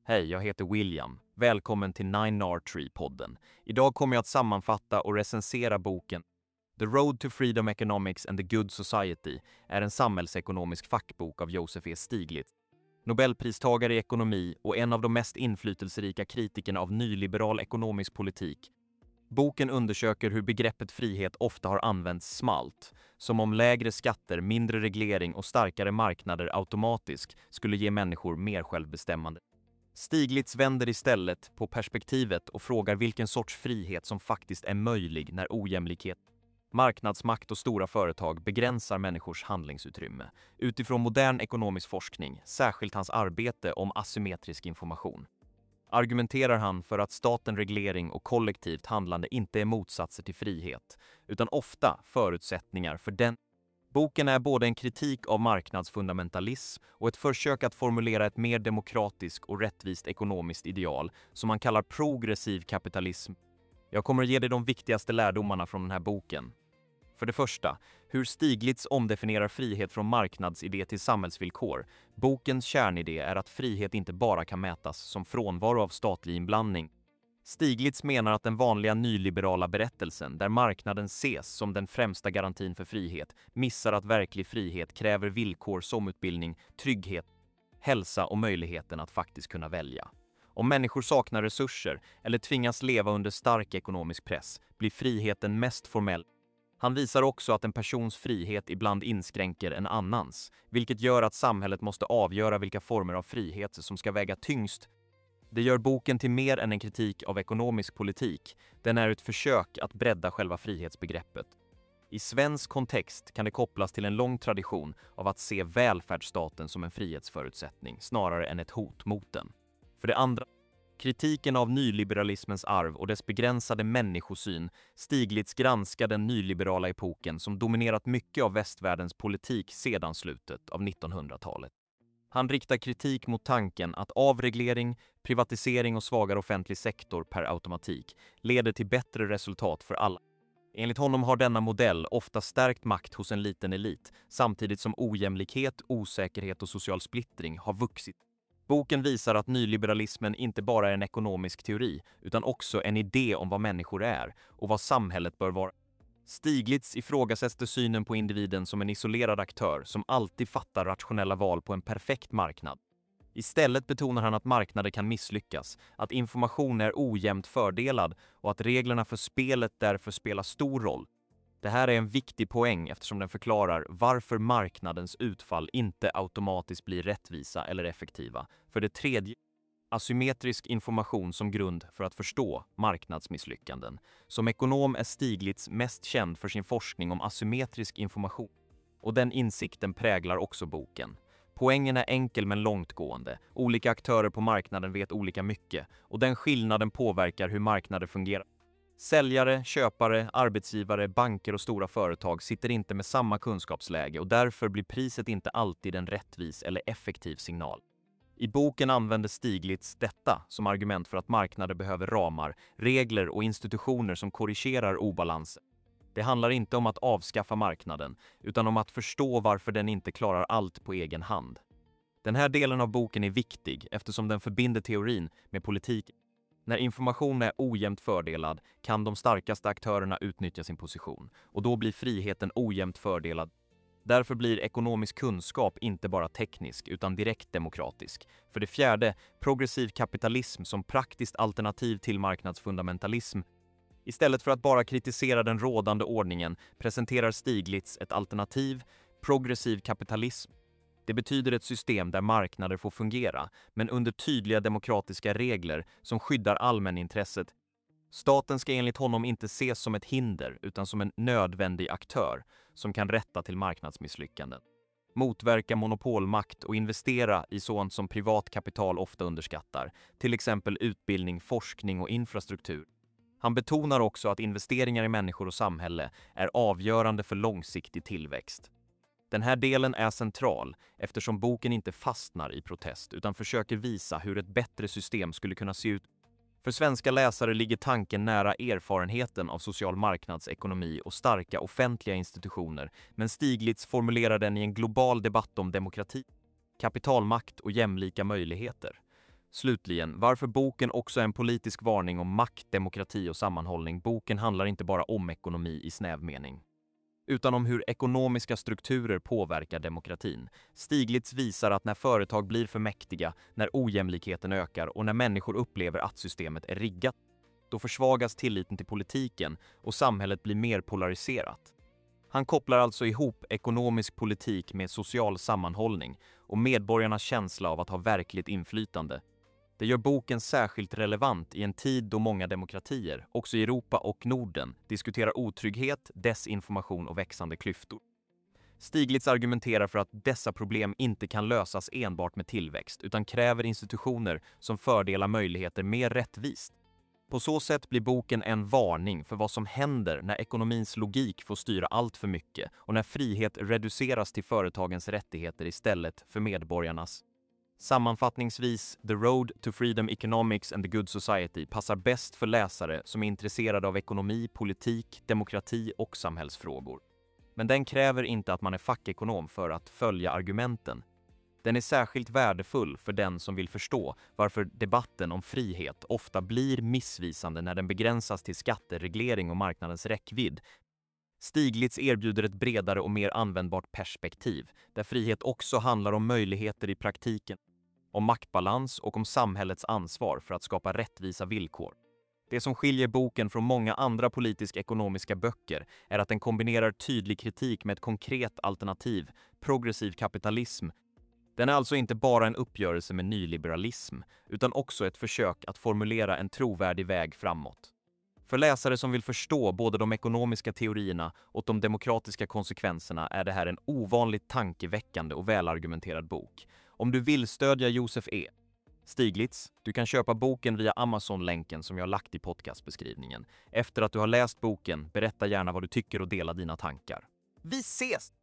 Hej, jag heter William. Välkommen till 9R3-podden. Idag kommer jag att sammanfatta och recensera boken The Road to Freedom Economics and the Good Society är en samhällsekonomisk fackbok av Joseph E. Stiglitz, Nobelpristagare i ekonomi och en av de mest inflytelserika kritikerna av nyliberal ekonomisk politik. Boken undersöker hur begreppet frihet ofta har använts smalt, som om lägre skatter, mindre reglering och starkare marknader automatiskt skulle ge människor mer självbestämmande. Stiglitz vänder istället på perspektivet och frågar vilken sorts frihet som faktiskt är möjlig när ojämlikhet, marknadsmakt och stora företag begränsar människors handlingsutrymme. Utifrån modern ekonomisk forskning, särskilt hans arbete om asymmetrisk information, argumenterar han för att staten, reglering och kollektivt handlande inte är motsatser till frihet, utan ofta förutsättningar för den. Boken är både en kritik av marknadsfundamentalism och ett försök att formulera ett mer demokratiskt och rättvist ekonomiskt ideal som man kallar progressiv kapitalism. Jag kommer att ge dig de viktigaste lärdomarna från den här boken. För det första, hur Stiglitz omdefinierar frihet från marknadsidé till samhällsvillkor. Bokens kärnidé är att frihet inte bara kan mätas som frånvaro av statlig inblandning. Stiglitz menar att den vanliga nyliberala berättelsen, där marknaden ses som den främsta garantin för frihet, missar att verklig frihet kräver villkor som utbildning, trygghet, hälsa och möjligheten att faktiskt kunna välja. Om människor saknar resurser eller tvingas leva under stark ekonomisk press blir friheten mest formell. Han visar också att en persons frihet ibland inskränker en annans, vilket gör att samhället måste avgöra vilka former av frihet som ska väga tyngst. Det gör boken till mer än en kritik av ekonomisk politik. Den är ett försök att bredda själva frihetsbegreppet. I svensk kontext kan det kopplas till en lång tradition av att se välfärdsstaten som en frihetsförutsättning snarare än ett hot mot den. För det andra, kritiken av nyliberalismens arv och dess begränsade människosyn. Stiglitz granskar den nyliberala epoken som dominerat mycket av västvärldens politik sedan slutet av 1900-talet. Han riktar kritik mot tanken att avreglering, privatisering och svagare offentlig sektor per automatik leder till bättre resultat för alla. Enligt honom har denna modell ofta stärkt makt hos en liten elit, samtidigt som ojämlikhet, osäkerhet och social splittring har vuxit. Boken visar att nyliberalismen inte bara är en ekonomisk teori, utan också en idé om vad människor är och vad samhället bör vara. Stiglitz ifrågasätter synen på individen som en isolerad aktör som alltid fattar rationella val på en perfekt marknad. Istället betonar han att marknader kan misslyckas, att information är ojämnt fördelad och att reglerna för spelet därför spelar stor roll. Det här är en viktig poäng eftersom den förklarar varför marknadens utfall inte automatiskt blir rättvisa eller effektiva. För det tredje, asymmetrisk information som grund för att förstå marknadsmisslyckanden. Som ekonom är Stiglitz mest känd för sin forskning om asymmetrisk information. Och den insikten präglar också boken. Poängen är enkel men långtgående. Olika aktörer på marknaden vet olika mycket och den skillnaden påverkar hur marknader fungerar. Säljare, köpare, arbetsgivare, banker och stora företag sitter inte med samma kunskapsläge och därför blir priset inte alltid en rättvis eller effektiv signal. I boken använder Stiglitz detta som argument för att marknader behöver ramar, regler och institutioner som korrigerar obalanser. Det handlar inte om att avskaffa marknaden, utan om att förstå varför den inte klarar allt på egen hand. Den här delen av boken är viktig eftersom den förbinder teorin med politik. När information är ojämnt fördelad kan de starkaste aktörerna utnyttja sin position och då blir friheten ojämnt fördelad. Därför blir ekonomisk kunskap inte bara teknisk utan direkt demokratisk. För det fjärde, progressiv kapitalism som praktiskt alternativ till marknadsfundamentalism. Istället för att bara kritisera den rådande ordningen presenterar Stiglitz ett alternativ, progressiv kapitalism. Det betyder ett system där marknader får fungera, men under tydliga demokratiska regler som skyddar allmänintresset. Staten ska enligt honom inte ses som ett hinder utan som en nödvändig aktör som kan rätta till marknadsmisslyckanden. Motverka monopolmakt och investera i sådant som privat kapital ofta underskattar, till exempel utbildning, forskning och infrastruktur. Han betonar också att investeringar i människor och samhälle är avgörande för långsiktig tillväxt. Den här delen är central eftersom boken inte fastnar i protest utan försöker visa hur ett bättre system skulle kunna se ut. För svenska läsare ligger tanken nära erfarenheten av social marknadsekonomi och starka offentliga institutioner, men Stiglitz formulerar den i en global debatt om demokrati, kapitalmakt och jämlika möjligheter. Slutligen, varför boken också är en politisk varning om makt, demokrati och sammanhållning. Boken handlar inte bara om ekonomi i snäv mening, utan om hur ekonomiska strukturer påverkar demokratin. Stiglitz visar att när företag blir för mäktiga, när ojämlikheten ökar och när människor upplever att systemet är riggat, då försvagas tilliten till politiken och samhället blir mer polariserat. Han kopplar alltså ihop ekonomisk politik med social sammanhållning och medborgarnas känsla av att ha verkligt inflytande. Det gör boken särskilt relevant i en tid då många demokratier, också i Europa och Norden, diskuterar otrygghet, desinformation och växande klyftor. Stiglitz argumenterar för att dessa problem inte kan lösas enbart med tillväxt utan kräver institutioner som fördelar möjligheter mer rättvist. På så sätt blir boken en varning för vad som händer när ekonomins logik får styra allt för mycket och när frihet reduceras till företagens rättigheter istället för medborgarnas. Sammanfattningsvis, The Road to Freedom Economics and the Good Society passar bäst för läsare som är intresserade av ekonomi, politik, demokrati och samhällsfrågor. Men den kräver inte att man är fackekonom för att följa argumenten. Den är särskilt värdefull för den som vill förstå varför debatten om frihet ofta blir missvisande när den begränsas till skattereglering och marknadens räckvidd. Stiglitz erbjuder ett bredare och mer användbart perspektiv, där frihet också handlar om möjligheter i praktiken, om maktbalans och om samhällets ansvar för att skapa rättvisa villkor. Det som skiljer boken från många andra politisk-ekonomiska böcker är att den kombinerar tydlig kritik med ett konkret alternativ, progressiv kapitalism. Den är alltså inte bara en uppgörelse med nyliberalism, utan också ett försök att formulera en trovärdig väg framåt. För läsare som vill förstå både de ekonomiska teorierna och de demokratiska konsekvenserna är det här en ovanligt tankeväckande och välargumenterad bok. Om du vill stödja Josef E. Stiglitz, du kan köpa boken via Amazon-länken som jag har lagt i podcastbeskrivningen. Efter att du har läst boken, berätta gärna vad du tycker och dela dina tankar. Vi ses!